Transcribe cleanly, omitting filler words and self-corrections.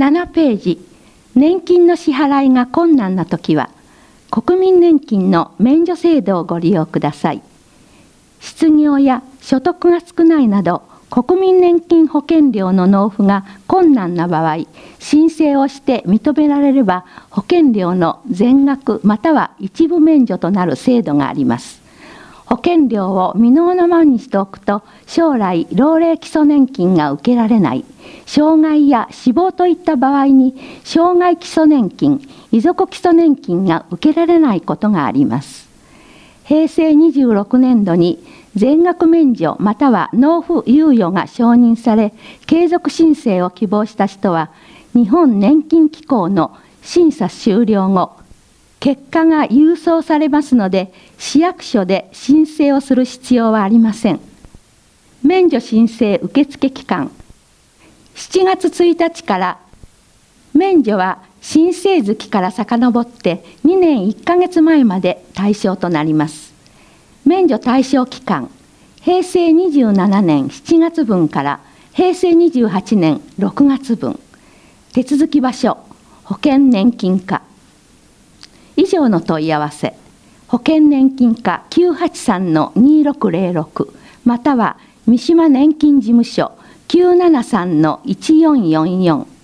7ページ、年金の支払いが困難なときは、国民年金の免除制度をご利用ください。失業や所得が少ないなど、国民年金保険料の納付が困難な場合、申請をして認められれば、保険料の全額または一部免除となる制度があります。保険料を未納のままにしておくと、将来老齢基礎年金が受けられない、障害や死亡といった場合に、障害基礎年金、遺族基礎年金が受けられないことがあります。平成26年度に全額免除または納付猶予が承認され、継続申請を希望した人は、日本年金機構の審査終了後、結果が郵送されますので、市役所で申請をする必要はありません。免除申請受付期間、7月1日から、免除は申請月から遡って2年1ヶ月前まで対象となります。免除対象期間、平成27年7月分から平成28年6月分。手続き場所、保険年金課。以上の問い合わせ、保険年金課 983-2606 または三島年金事務所 973-1444